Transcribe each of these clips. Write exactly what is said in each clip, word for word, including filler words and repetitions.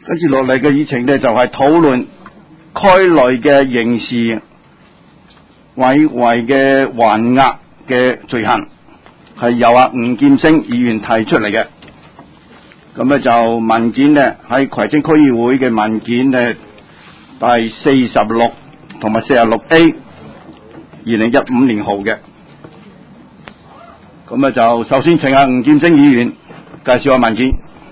跟住落嚟嘅議程呢，就係討論區內嘅刑事毀壞嘅還押嘅罪行，係由阿吳劍星議員提出嚟嘅。咁咧就文件呢，喺葵青區議會嘅文件呢，第四十六同埋四十六 A 二零一五年號嘅。咁咧就首先請阿吳劍星議員介紹下文件。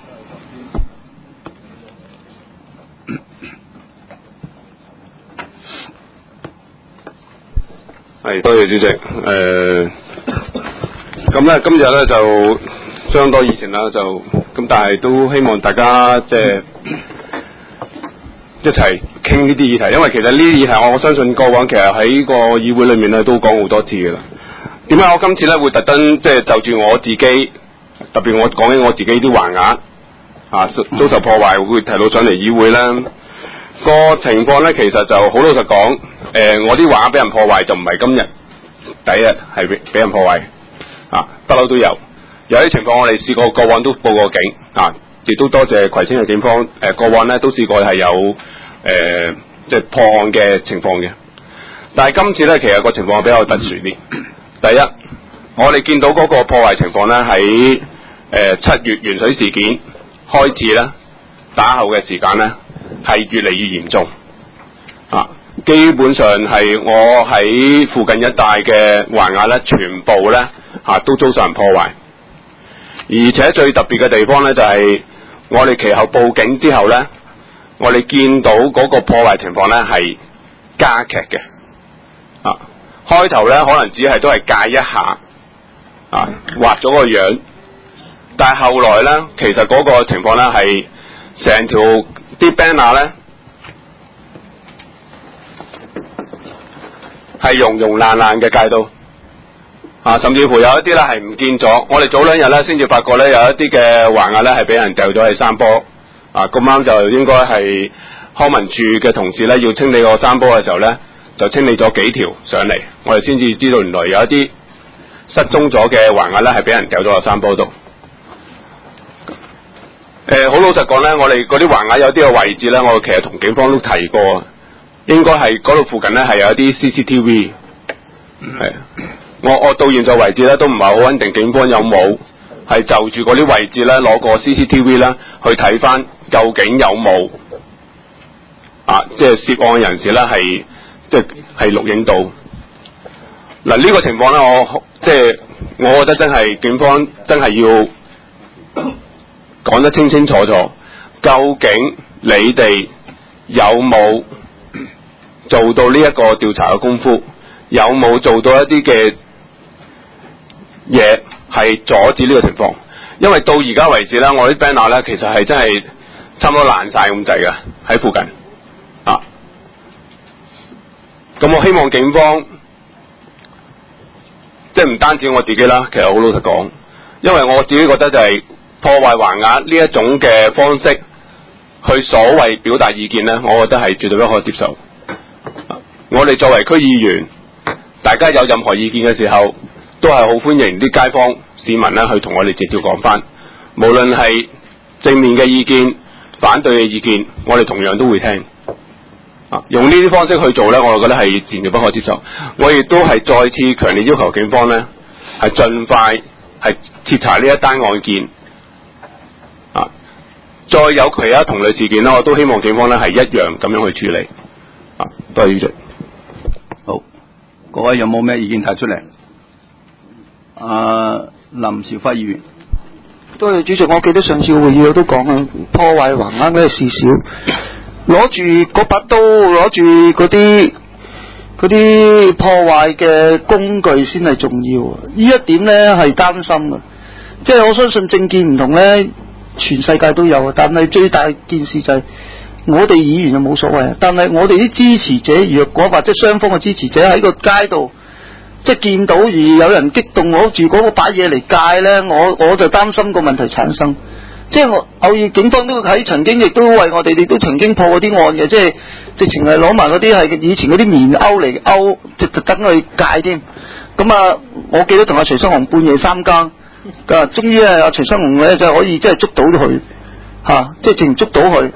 係，多謝主席。誒、呃，咁咧今日咧就相當多議程啦，就咁，但係都希望大家即係一齊傾呢啲議題，因為其實呢啲議題我相信過往其實喺個議會裏面咧都講好多次嘅啦。點解我今次咧會特登即係就住我自己，特別我講緊我自己啲還押啊遭受破壞會提到上嚟議會咧？個情況咧，其實就好老實講，誒、呃，我啲畫俾人破壞就唔係今日第一日係俾俾人破壞，啊，不嬲都有。有啲情況我哋試過過往都報過警，啊，亦都多謝葵青嘅警方，誒、呃，過往咧都試過係有誒，即、呃、係、就是、破案嘅情況嘅。但係今次咧，其實個情況比較特殊啲。第一，我哋見到嗰個破壞情況咧，喺誒七月鉛水事件開始咧，打後嘅時間咧，係越嚟越嚴重，啊！基本上係我喺附近一帶嘅還押咧，全部咧嚇、啊、都遭受人破壞，而且最特別嘅地方咧就係、是、我哋其後報警之後咧，我哋見到嗰個破壞情況咧係加劇嘅，啊！開頭咧可能只係都係戒一下，啊畫咗個樣，但係後來咧其實嗰個情況咧係成條啲 banner 咧係溶溶爛爛嘅街道，啊，甚至乎有一啲咧係唔見咗。我哋早兩日咧先至發覺咧有一啲嘅還押咧係俾人掉咗喺山坡，啊，咁啱就應該係康文署嘅同事咧要清理個山坡嘅時候咧，就清理咗幾條上嚟，我哋先至知道原來有一啲失蹤咗嘅還押咧係俾人掉咗喺山坡度。誒，好、呃、老實講咧，我哋嗰啲還押有啲嘅位置咧，我其實同警方都提過，應該係嗰度附近咧係有一啲 C C T V。係，我我到現在為止咧都唔係好穩定，警方有冇係就住嗰啲位置咧攞個 C C T V 咧去睇翻究竟有冇啊，即係涉案人士咧係即係係錄影到。嗱、啊、呢、這個情況咧，我即係我覺得真係警方真係要講得清清楚楚，究竟你哋有冇做到呢一個調查嘅功夫？有冇做到一啲嘅嘢係阻止呢個情況？因為到而家為止咧，我啲 banner 咧其實係真係差唔多爛晒咁滯嘅喺附近啊。咁我希望警方即係唔單止我自己啦，其實好老實講，因為我自己覺得就係、是。破壞還押呢一種嘅方式去所謂表達意見呢，我覺得係絕對不可接受。我哋作為區議員，大家有任何意見嘅時候，都係好歡迎啲街坊市民呢去同我哋直接講翻。無論係正面嘅意見、反對嘅意見，我哋同樣都會聽。啊，用呢啲方式去做呢，我覺得係絕對不可接受。我亦都係再次強烈要求警方呢，係盡快係徹查呢一單案件。啊！再有其他同類事件咧，我都希望警方咧係一樣咁樣去處理。啊，多謝主席。 好，各位有冇咩意見提出嚟？啊，林兆輝議員。 多謝主席，我記得上次會議我都講啊，破壞還押嘅事少，攞住嗰把刀，攞住嗰啲嗰啲破壞嘅工具先係重要。呢一點咧係擔心嘅，即係我相信政見唔同咧。全世界都有，但係最大件事就係我哋議員就冇所謂，但係我哋啲支持者，若果或者雙方嘅支持者喺個街度，即係見到而有人激動攞住嗰個把嘢嚟戒咧，我我就擔心個問題產生。即係我偶爾警方都喺曾經亦都為我哋，亦都曾經破過啲案嘅，即係直情係攞埋嗰啲係以前嗰啲棉鈎嚟鈎，即係特登去戒添。咁啊，我記得同阿徐生雄半夜三更。啊！終於咧，阿徐生雄咧就可以即係捉到佢嚇，即係直情捉到佢。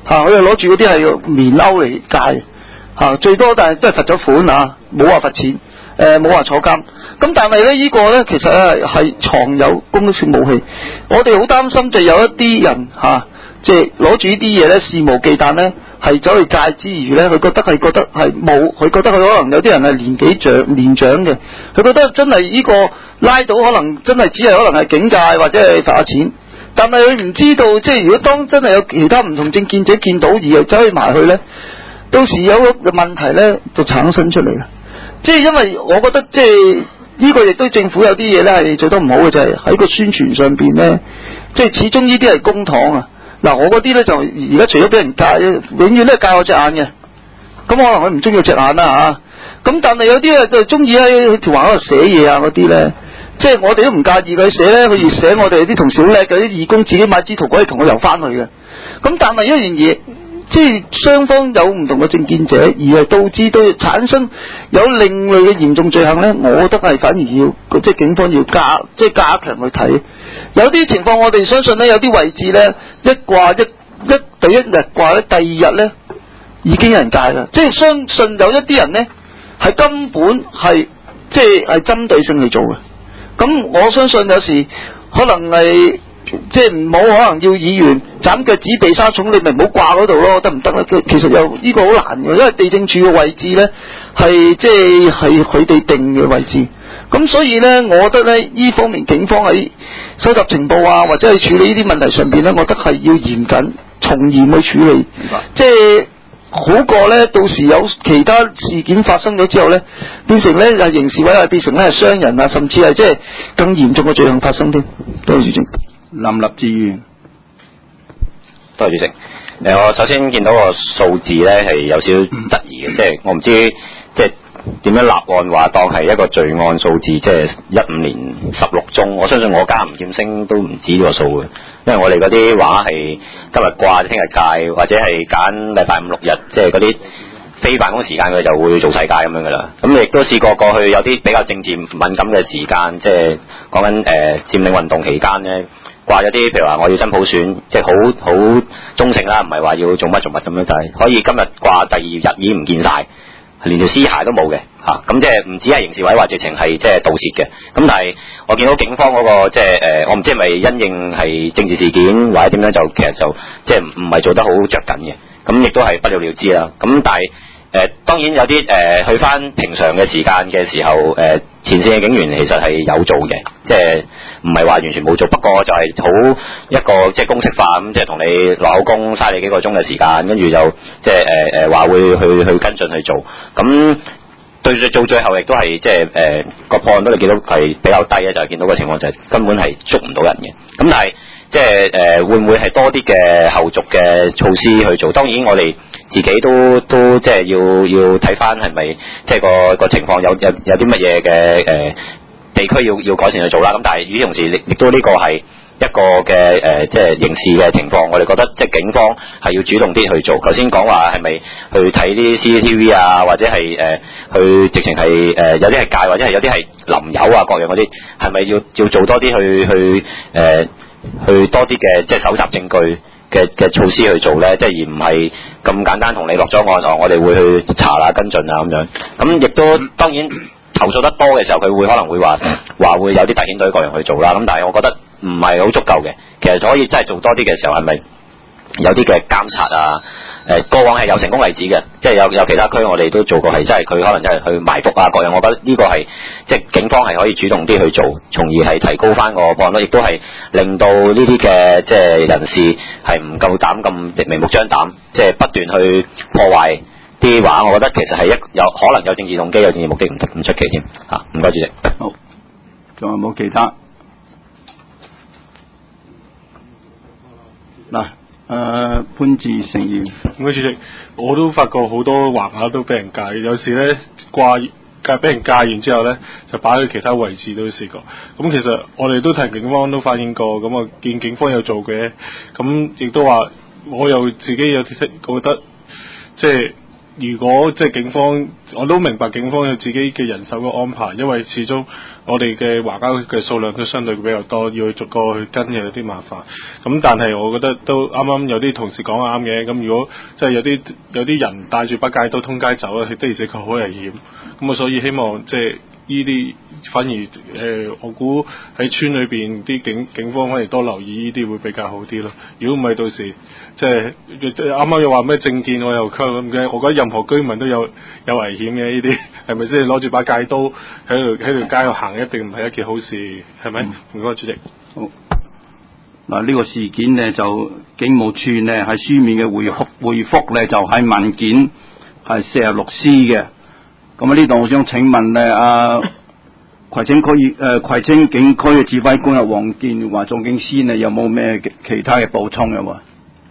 嚇，佢又攞住嗰啲係棉褸嚟戒嚇，最多但係都係罰咗款啊，冇話罰錢，誒冇話坐監。咁但係咧，呢個咧其實咧係藏有攻擊性武器，我哋好擔心就有一啲人嚇，即係攞住呢啲嘢咧肆無忌憚咧，係走去戒之餘咧，佢覺得係覺得係冇，佢覺得佢可能有啲人係年紀長年長嘅，佢覺得真係呢個拉到可能真係只係可能係警戒或者係罰下錢，但係佢唔知道，即係如果當真係有其他唔同政見者見到而又走去埋去咧，到時有個問題咧就產生出嚟啦。即係因為我覺得即係。呢個亦都政府有啲嘢咧係做得唔好嘅，就係、是、喺個宣傳上邊咧，即係始終呢啲係公帑啊。嗱，我嗰啲咧就而家除咗俾人戒，永遠都係戒我隻眼嘅。咁可能佢唔中意隻眼啦嚇。咁但係有啲咧就中意喺條橫嗰度寫嘢啊嗰啲咧，即係我哋都唔介意佢寫咧，佢越寫我哋啲同事好叻嘅啲義工自己買支圖可以同佢游翻去嘅。咁但係一樣嘢。即係雙方有唔同嘅政見者，而係導致到產生有另類嘅嚴重罪行咧，我覺得係反而要即係警方要加即係加強去睇。有啲情況我哋相信咧，有啲位置咧一掛一一第一日掛咧，第二日咧已經有人戒啦。即係相信有一啲人咧係根本係即係係針對性去做嘅。咁我相信有時可能係。即係唔好可能要議員斬腳趾避沙蟲，你咪唔好掛嗰度咯，得唔得咧？其實又呢個好難嘅，因為地政處嘅位置咧係即係係佢哋定嘅位置，咁所以咧，我覺得咧呢方面警方喺收集情報啊，或者係處理呢啲問題上邊咧，我覺得係要嚴謹從嚴去處理，即係好過咧到時有其他事件發生咗之後咧，變成咧係刑事毀壞，變成咧係傷人啊，甚至係即係更嚴重嘅罪行發生添。多謝主席。 林立志議員， 多謝主席。誒，我首先見到個數字咧係有少少質疑嘅，即係我唔知即係點樣立案話當係一個罪案數字，即係一五年十六宗。我相信我家吳劍星都唔止呢個數嘅，因為我哋嗰啲話係今日掛，聽日戒，或者係揀禮拜五六日，即係嗰啲非辦公時間佢就會做世界咁樣噶啦。咁亦都試過過去有啲比較政治敏感嘅時間，即係講緊誒佔領運動期間咧。掛咗啲，譬如話我要真普選，即係好好忠誠啦，唔係話要做乜做乜咁樣，就係可以今日掛第二日已經唔見晒，連條屍骸都冇嘅嚇，咁即係唔止係刑事毀壞，直情係即係盜竊嘅。咁但係我見到警方嗰、那個即係誒，我唔知係咪因應係政治事件或者點樣，就其實就即係唔係做得好着緊嘅，咁亦都係不了了之啦。咁但係誒、呃、當然有啲誒、呃、去翻平常嘅時間嘅時候誒。呃前線嘅警員其實係有做嘅，即係唔係話完全冇做，不過就係好一個即係公式化咁，即係同你落口供，嘥你幾個鐘嘅時間，跟住就即係誒誒話會去去跟進去做，咁對住做最後亦都係即係誒個破案都你見到係比較低咧，就係、是、見到個情況就係根本係捉唔到人嘅，咁但係即係誒、呃、會唔會係多啲嘅後續嘅措施去做？當然我哋自己都都即係要要睇翻係咪即係個個情況有有有啲乜嘢嘅誒地區要要改善去做啦。咁但係與此同時亦亦都呢個係一個嘅誒、呃、即係刑事嘅情況，我哋覺得即係警方係要主動啲去做。頭先講話係咪去睇啲 C C T V 啊，或者係誒、呃、去直情係誒有啲係戒，或者係有啲係淋油啊各樣嗰啲，係咪要要做多啲去去誒、呃、去多啲嘅即係搜集證據嘅嘅措施去做咧，即係而唔係咁簡單同你落咗案，哦，我哋會去查啦跟進啊咁樣。咁亦都當然投訴得多嘅時候，佢會可能會話話會有啲特遣隊各樣去做啦。咁但係我覺得唔係好足夠嘅。其實可以真係做多啲嘅時候，係咪有啲嘅監察啊？誒、呃、過往係有成功例子嘅，即係有有其他區我哋都做過係真係佢可能真係去埋伏啊各樣。我覺得呢個係即係警方係可以主動啲去做，從而係提高翻個破案率，亦都係令到呢啲嘅即係人士係唔夠膽咁明目張膽，即係不斷去破壞啲話。我覺得其實係一有可能有政治動機、有政治目的，唔唔出奇添嚇。唔該主席。 好，仲有冇其他？嗱。誒、呃、潘志成議員， 唔該主席，我都發覺好多橫額都俾人戒，有時咧掛戒俾人戒完之後咧，就擺去其他位置都試過。咁其實我哋都提警方都反映過，咁啊見警方有做嘅，咁亦都話我又自己有覺得即係如果即係警方，我都明白警方有自己嘅人手嘅安排，因為始終我哋嘅華交嘅數量都相對比較多，要去逐個去跟嘅有啲麻煩。咁但係我覺得都啱啱有啲同事講啱嘅。咁如果即係有啲有啲人帶住把戒刀通街走咧，的而且確好危險。咁啊，所以希望即係呢啲反而誒、呃，我估喺村裏邊啲警警方反而多留意呢啲會比較好啲咯。如果唔係到時即係啱啱又話咩政見我又溝咁嘅，我覺得任何居民都有有危險嘅呢啲，係咪先？攞住把戒刀喺度喺條街度行，一定唔係一件好事，係咪？唔該、嗯，主席。 好。嗱，呢個事件呢，就警務處呢係書面嘅回覆回覆呢就係文件係四十六 C 嘅。咁啊，呢度我想請問咧，啊葵青區誒葵青警區嘅指揮官啊黃建華總警司呢，有冇咩其他嘅補充嘅喎？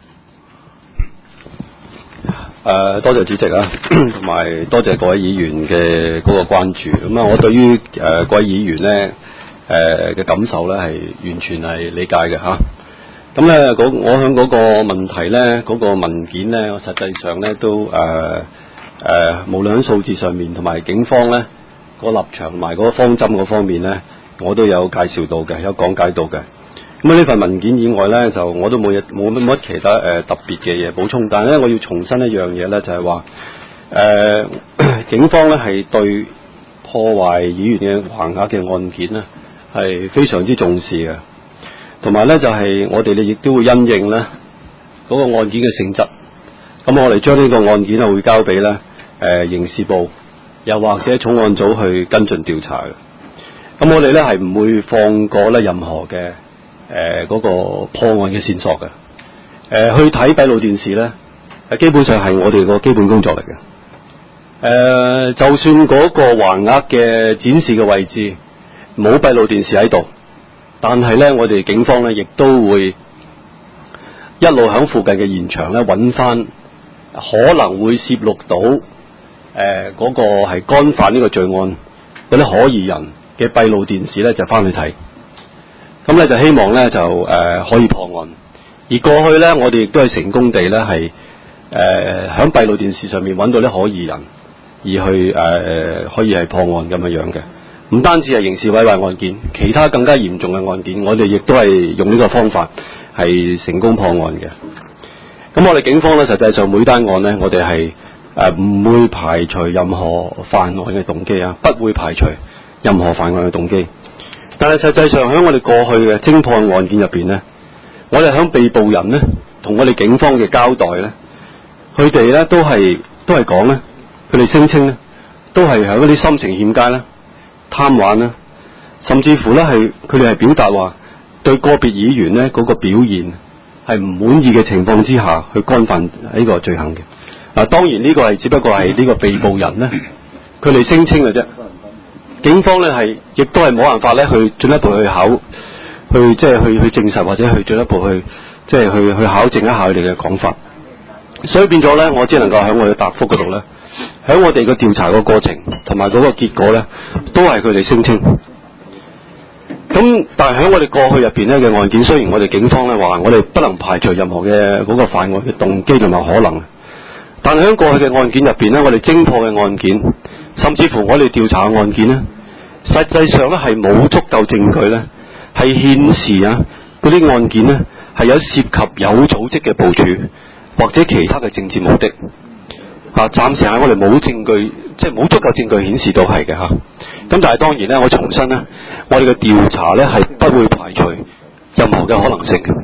誒，多謝主席啊，同埋多謝各位議員嘅嗰個關注。咁啊，我對於誒、呃、各位議員咧誒嘅感受咧係完全係理解嘅嚇。咁咧，我響嗰個問題咧，嗰、嗰個文件咧，我實際上咧都誒。呃誒、呃，無論喺數字上面同埋警方咧個立場同埋嗰個方針嗰方面咧，我都有介紹到嘅，有講解到嘅。咁啊，呢份文件以外咧，就我都冇嘢冇乜其他誒、呃、特別嘅嘢補充。但係咧，我要重申一樣嘢咧，就係話誒，警方咧係對破壞議員嘅橫額嘅案件咧係非常之重視嘅，同埋咧就係、是、我哋咧亦都會因應咧嗰、那個案件嘅性質，咁我哋將呢個案件啊會交俾咧。誒、呃、刑事部又或者重案組去跟進調查嘅，咁我哋咧係唔會放過咧任何嘅誒嗰個破案嘅線索嘅。誒、呃、去睇閉路電視咧，係基本上係我哋個基本工作嚟嘅。誒、呃、就算嗰個橫額嘅展示嘅位置冇閉路電視喺度，但係咧我哋警方咧亦都會一路響附近嘅現場咧揾翻可能會攝錄到。誒嗰、呃那個係干犯呢個罪案嗰啲可疑人嘅閉路電視咧，就翻去睇。咁咧就希望咧就誒、呃、可以破案。而過去咧，我哋亦都係成功地咧係誒喺閉路電視上面揾到啲可疑人，而去誒誒、呃、可以係破案咁樣樣嘅。唔單止係刑事毀壞案件，其他更加嚴重嘅案件，我哋亦都係用呢個方法係成功破案嘅。咁我哋警方咧，實際上每單案咧，我哋係。誒唔、呃、會排除任何犯案嘅動機啊，不會排除任何犯案嘅動機。但係實際上喺我哋過去嘅偵破案件入邊咧，我哋喺被捕人咧同我哋警方嘅交代咧，佢哋咧都係都係講咧，佢哋聲稱咧都係喺嗰啲心情欠佳啦、貪玩啦，甚至乎咧係佢哋係表達話對個別議員咧嗰個表現係唔滿意嘅情況之下去干犯呢個罪行嘅。嗱，當然呢個係只不過係呢個被捕人咧，佢哋聲稱嘅啫。警方咧係亦都係冇辦法咧去進一步去考，去即係去去證實或者去進一步去即係去去考證一下佢哋嘅講法。所以變咗咧，我只能夠喺我嘅答覆嗰度咧，喺我哋嘅調查個過程同埋嗰個結果咧，都係佢哋聲稱。咁但係喺我哋過去入邊咧嘅案件，雖然我哋警方咧話我哋不能排除任何嘅嗰個犯案嘅動機同埋可能。但係喺過去嘅案件入邊咧，我哋偵破嘅案件，甚至乎我哋調查嘅案件咧，實際上咧係冇足夠證據咧，係顯示啊嗰啲案件咧係有涉及有組織嘅部署或者其他嘅政治目的。啊，暫時係我哋冇證據，即係冇足夠證據顯示到係嘅嚇。咁但係當然咧，我重申咧，我哋嘅調查咧係不會排除任何嘅可能性嘅。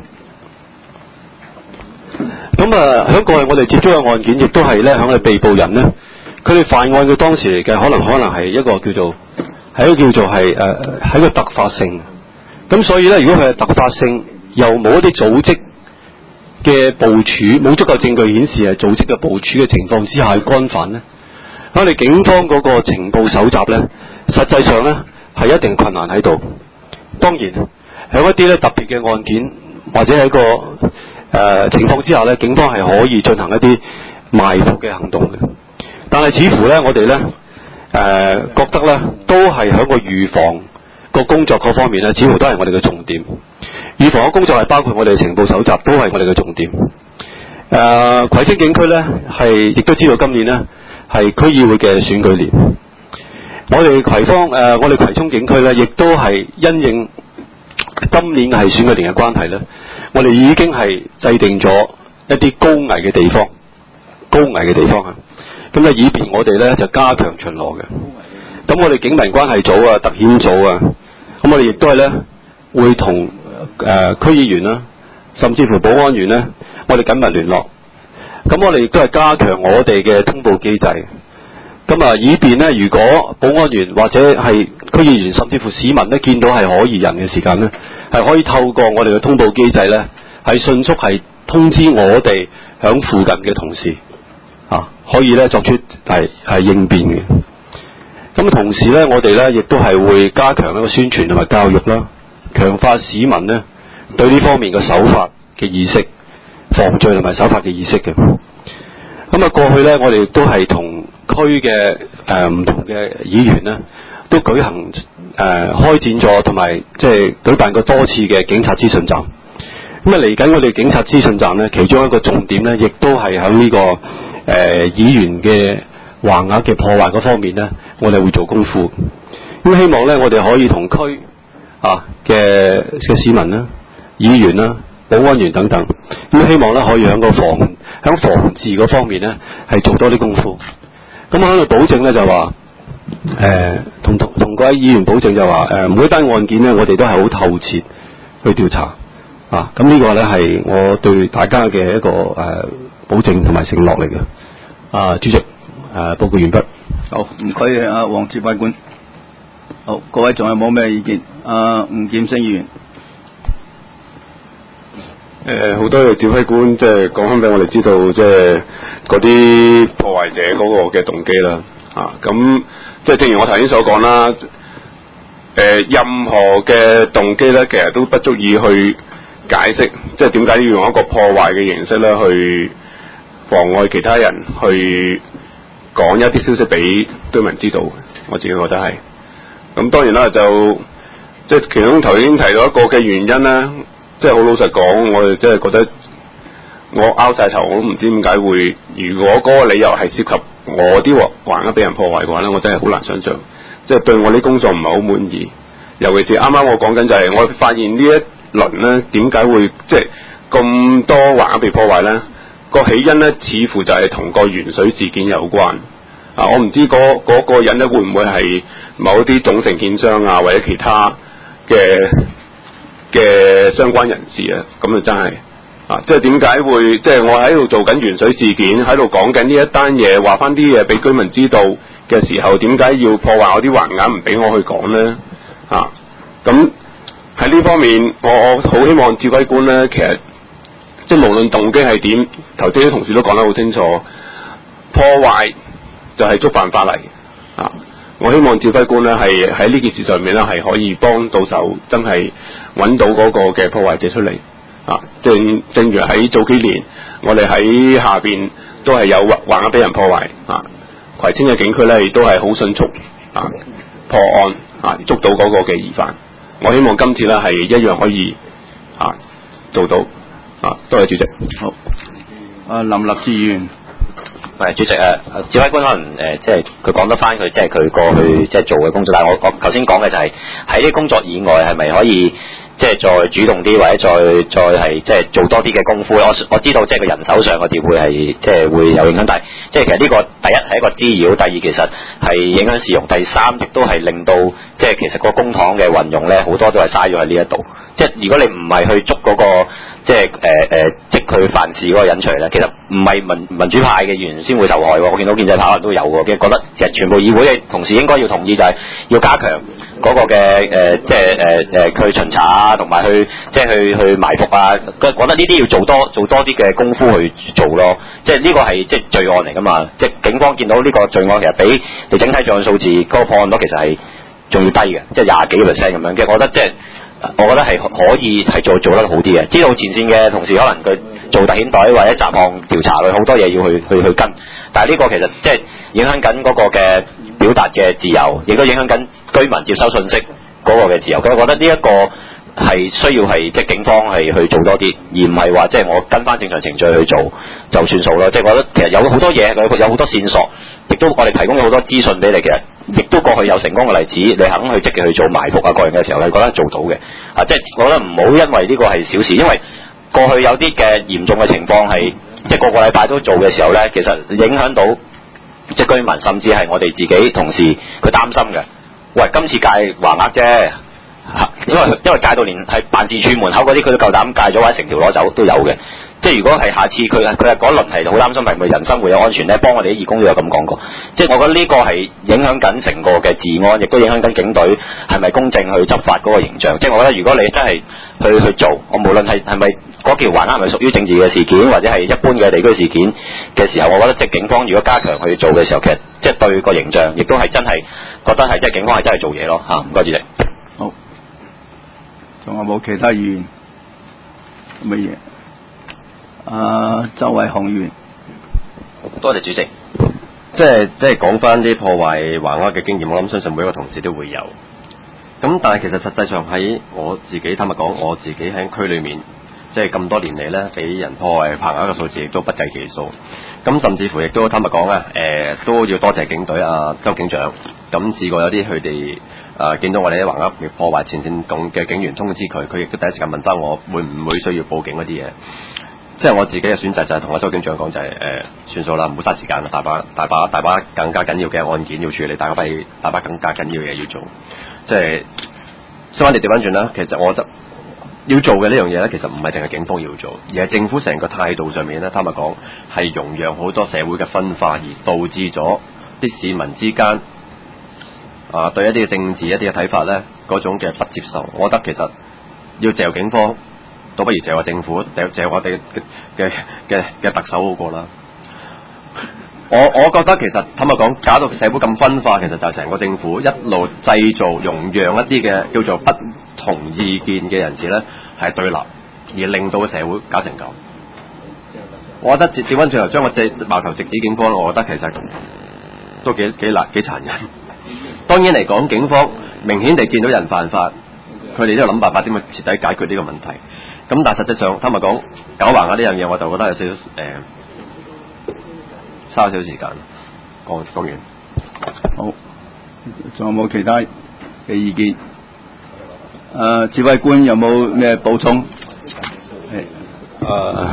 咁啊，喺過去我哋接觸嘅案件，亦都係咧，喺我哋被捕人咧，佢哋犯案嘅當時嚟嘅，可能可能係一個叫做係一個叫做係誒，係、呃、一個突發性。咁所以咧，如果佢係突發性，又冇一啲組織嘅部署，冇足夠證據顯示係組織嘅部署嘅情況之下去干犯咧，喺我哋警方嗰個情報搜集咧，實際上咧係一定困難喺度。當然，喺一啲咧特別嘅案件或者係一個誒、呃、情況之下咧，警方係可以進行一啲埋伏嘅行動嘅。但係似乎咧，我哋咧誒覺得咧，都係喺個預防個工作嗰方面咧，似乎都係我哋嘅重點。預防嘅工作係包括我哋嘅情報搜集，都係我哋嘅重點。 誒葵青警區咧係亦都知道今年咧係區議會嘅選舉年，我哋葵芳誒、呃、我哋葵涌警區咧亦都係因應今年係選舉年嘅關係咧，我哋已經係制定咗一啲高危嘅地方，高危嘅地方啊，咁咧以便我哋咧就加強巡邏嘅。咁我哋警民關係組啊、特遣組啊，咁我哋亦都係咧會同誒區議員啦，甚至乎保安員咧，我哋緊密聯絡。咁我哋亦都係加強我哋嘅通報機制。咁啊，以便咧，如果保安員或者係區議員，甚至乎市民咧見到係可疑人嘅時間咧，係可以透過我哋嘅通報機制咧，係迅速係通知我哋響附近嘅同事啊，可以咧作出係係應變嘅。咁同時咧，我哋咧亦都係會加強一個宣傳同埋教育啦，強化市民咧對呢方面嘅守法嘅意識、防罪同埋守法嘅意識嘅。咁啊，過去咧，我哋亦都係同區嘅誒唔同嘅議員咧，都舉行誒、呃、開展咗同埋即係舉辦過多次嘅警察資訊站。咁啊，嚟緊我哋警察資訊站咧，其中一個重點咧，亦都係喺呢個誒、呃、議員嘅橫額嘅破壞嗰方面咧，我哋會做功夫。咁希望咧，我哋可以同區啊嘅嘅市民啦、議員啦、保安員等等，咁希望咧可以喺個防喺防治嗰方面咧係做多啲功夫。咁我喺度保證咧就話，誒同同同各位議員保證就話，誒每一單案件咧，我哋都係好透徹去調查啊。咁呢個咧係我對大家嘅一個誒、呃、保證同埋承諾嚟嘅。啊，主席，誒、呃、報告完畢。 好，唔該啊，黃指揮官。好，各位仲有冇咩意見？啊，吳劍聲議員。 誒好多嘅指揮官即係講翻俾我哋知道，即係嗰啲破壞者嗰個嘅動機啦，啊咁即係正如我頭先所講啦，誒、呃、任何嘅動機咧，其實都不足以去解釋，即係點解要用一個破壞嘅形式咧，去妨礙其他人去講一啲消息俾居民知道。我自己覺得係，咁當然啦，就即係其中頭先提到一個嘅原因咧。即係好老實講，我哋真係覺得我拗晒頭，我都唔知點解會。如果嗰個理由係涉及我啲橫額俾人破壞嘅話咧，我真係好難想像。即係對我啲工作唔係好滿意。尤其是啱啱我講緊就係，我發現呢一輪咧點解會即係咁多橫額被破壞咧？個起因咧似乎就係同個鉛水事件有關。啊，我唔知嗰嗰個人咧會唔會係某啲總承建商啊，或者其他嘅嘅相關人士啊，咁就真係啊，即係點解會即係我喺度做緊鉛水事件，喺度講緊呢一單嘢，話翻啲嘢俾居民知道嘅時候，點解要破壞我啲橫額唔俾我去講咧？啊，咁喺呢方面，我我好希望指揮官咧，其實即係無論動機係點，頭先啲同事都講得好清楚，破壞就係觸犯法例啊。我希望指揮官咧係喺呢件事上面咧係可以幫到手，真係揾到嗰個嘅破壞者出嚟啊！正正如喺早幾年，我哋喺下邊都係有橫額俾人破壞啊！葵青嘅警區咧亦都係好迅速啊破案啊，捉到嗰個嘅疑犯。我希望今次咧係一樣可以啊做到啊！多謝主席。 好，啊林立志議員。 係主席啊，指揮官可能誒、呃，即係佢講得翻佢即係佢過去即係做嘅工作，但係我我頭先講嘅就係喺啲工作以外，係咪可以即係再主動啲，或者再再係即係做多啲嘅功夫？我我知道即係個人手上嘅調配係即係會有影響，但係即係其實呢個第一係一個滋擾，第二其實係影響市容，第三亦都係令到即係其實個公帑嘅運用咧，好多都係嘥咗喺呢一度。即係如果你唔係去捉嗰、那個即係誒誒即佢犯事嗰個人出嚟咧，其實唔係民民主派嘅議員先會受害喎。我見到建制派可能都有喎，其實覺得其實全部議會嘅同事應該要同意，就係要加強嗰個嘅誒、呃、即係誒誒去巡查啊，同埋去即係去去埋伏啊。覺得呢啲要做多做多啲嘅功夫去做咯。即係呢個係即係罪案嚟㗎嘛。即係警方見到呢個罪案其實比你整體罪案數字嗰、那個破案率其實係仲要低嘅，即係廿幾個 percent 咁樣。其實我覺得即係。我覺得係可以係做做得好啲嘅，知道前線嘅同事可能佢做特遣隊或者雜項調查佢好多嘢要去去去跟，但係呢個其實即係影響緊嗰個嘅表達嘅自由，亦都影響緊居民接收信息嗰個嘅自由。咁我覺得呢一個係需要係即係警方係去做多啲，而唔係話即係我跟翻正常程序去做就算數咯。即係我覺得其實有好多嘢，有好多線索，亦都我哋提供咗好多資訊俾你嘅，亦都過去有成功嘅例子，你肯去積極去做埋伏啊各樣嘅時候，你覺得做到嘅啊，即係我覺得唔好因為呢個係小事，因為過去有啲嘅嚴重嘅情況係即係個個禮拜都做嘅時候咧，其實影響到即係居民，甚至係我哋自己同事佢擔心嘅。喂，今次戒橫額啫。因為因為戒到連係辦事處門口嗰啲佢都夠膽戒咗，或者成條攞走都有嘅。即係如果係下次佢佢係嗰輪係好擔心係咪人身會有安全咧，幫我哋啲義工都有咁講過。即係我覺得呢個係影響緊成個嘅治安，亦都影響緊警隊係咪公正去執法嗰個形象。即係我覺得如果你真係去去做，我無論係係咪嗰條橫額係咪屬於政治嘅事件，或者係一般嘅地區事件嘅時候，我覺得即係警方如果加強去做嘅時候，其實即係對個形象亦都係真係覺得係即係警方係真係做嘢咯嚇。唔該主席。 好。仲有冇其他議員？乜嘢？啊，周偉雄議員。 多謝主席。即係即係講翻啲破壞橫額嘅經驗，我諗相信每一個同事都會有。咁但係其實實際上喺我自己坦白講，我自己喺區裏面，即係咁多年嚟咧，俾人破壞橫額嘅數字亦都不計其數。咁甚至乎亦都坦白講啊，誒、呃、都要多謝警隊啊，周警長。咁試過有啲佢哋。誒、呃、見到我哋啲橫額被破壞，前線共嘅警員通知佢，佢亦都第一時間問翻我會唔會需要報警嗰啲嘢。即係我自己嘅選擇就係同阿周警長講就係、是、誒、呃、算數啦，唔好嘥時間啦，大把大把大把更加緊要嘅案件要處理，大把大把更加緊要嘅嘢要做。即係相反地調翻轉啦，其實我覺得要做嘅呢樣嘢咧，其實唔係淨係警方要做，而係政府成個態度上面咧，坦白講係容讓好多社會嘅分化，而導致咗啲市民之間。啊，對一啲嘅政治一啲嘅睇法咧，嗰種嘅不接受，我覺得其實要嚼警方，倒不如嚼下政府，嚼嚼我哋嘅嘅嘅特首好過啦。我我覺得其實坦白講，搞到社會咁分化，其實就係成個政府一路製造容讓一啲嘅叫做不同意見嘅人士咧，係對立，而令到個社會搞成咁。我覺得調翻轉頭將個隻矛頭直指警方，我覺得其實都幾幾難幾殘忍。當然嚟講，警方明顯地見到人犯法，佢哋都要諗辦法點去徹底解決呢個問題。咁但係實際上，坦白講，搞橫額呢樣嘢，我就覺得有少少誒，嘥少少時間。講講完。 好，仲有冇其他嘅意見？誒、呃，指揮官有冇咩補充？係誒。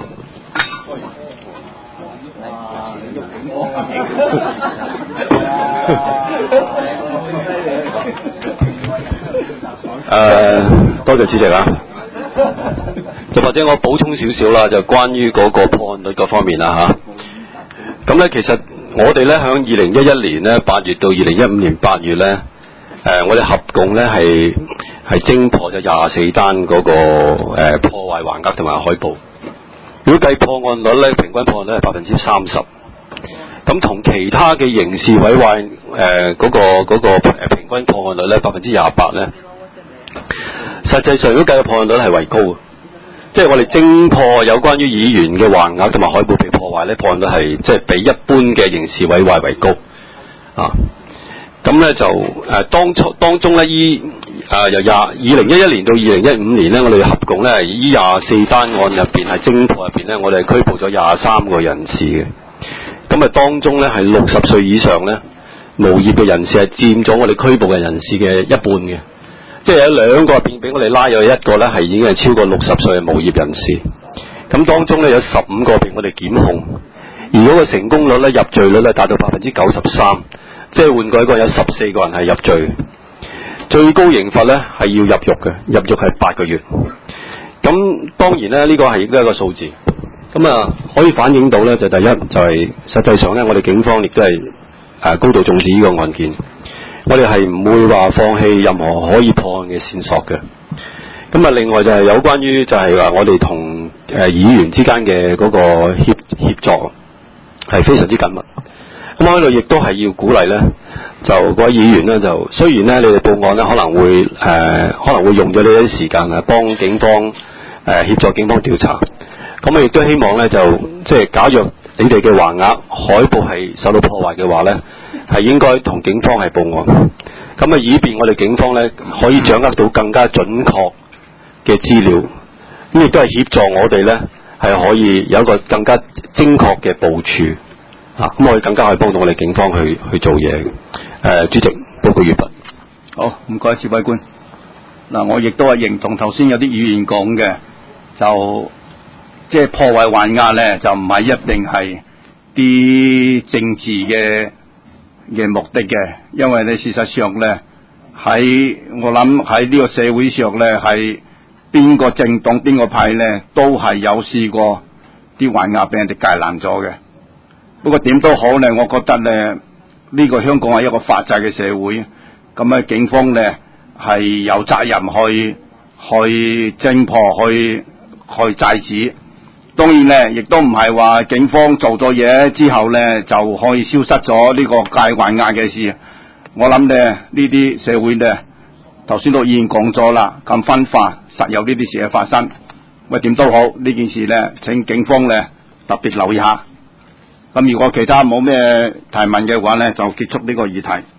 誒、呃，多謝主席啊！就或者我補充少少啦，就關於嗰個破案率嗰方面啦嚇。咁、啊、咧，其實我哋咧響二零一一年咧八月到二零一五年八月咧，誒、呃，我哋合共咧係係偵破咗廿四單嗰、那個誒、呃、破壞橫額同埋海報。如果計破案率咧，平均破案率係百分之三十。咁同其他嘅刑事毀壞誒嗰個嗰、那個誒平均破案率咧百分之廿八咧。實際上，如果計個破案率係為高，即係我哋偵破有關於議員嘅橫額同埋海報被破壞咧，破案率係即係比一般嘅刑事毀壞為高啊。咁咧就誒、呃、當初當中咧依誒由廿二零一一年到二零一五年咧，我哋合共咧依廿四單案入邊係偵破入邊咧，我哋係拘捕咗廿三個人士嘅。咁啊，當中咧係六十歲以上咧無業嘅人士係佔咗我哋拘捕嘅人士嘅一半嘅。即係有兩個入邊俾我哋拉咗一個咧，係已經係超過六十歲嘅無業人士。咁當中咧有十五個俾我哋檢控，而嗰個成功率咧入罪率咧達到百分之九十三。即係換句話講，有十四個人係入罪，最高刑罰咧係要入獄嘅，入獄係八個月。咁當然咧呢、這個係亦都係一個數字。咁啊可以反映到咧就第一就係、是、實際上咧我哋警方亦都係誒高度重視呢個案件。我哋係唔會話放棄任何可以破案嘅線索嘅。咁啊，另外就係有關於就係話我哋同誒議員之間嘅嗰個協協作係非常之緊密。咁我喺度亦都係要鼓勵咧，就各位議員咧，就雖然咧你哋報案咧可能會誒、呃、可能會用咗呢啲時間啊，幫警方誒、呃、協助警方調查。咁我亦都希望咧就即係假若你哋嘅橫額海報係受到破壞嘅話咧，係應該同警方係報案，咁啊以便我哋警方咧可以掌握到更加準確嘅資料，咁亦都係協助我哋咧係可以有一個更加精確嘅部署啊，咁我哋更加可以幫到我哋警方去去做嘢嘅。誒、呃，主席報告完畢。 好，唔該，指揮官。嗱，我亦都係認同頭先有啲議員講嘅，就即係、就是、破壞還押咧，就唔係一定係啲政治嘅嘅目的嘅，因為咧事實上咧喺我諗喺呢個社會上咧係邊個政黨邊個派咧都係有試過啲還押俾人哋解爛咗嘅。不過點都好咧，我覺得咧呢、呢個香港係一個法制嘅社會，咁啊警方咧係有責任去去偵破去去制止。當然咧，亦都唔係話警方做咗嘢之後咧就可以消失咗呢個解還押嘅事。我諗咧呢啲社會咧，頭先都已經講咗啦，咁分化實有呢啲事嘅發生。喂，點都好呢件事咧，請警方咧特別留意下。咁如果其他冇咩提問嘅話咧，就結束呢個議題。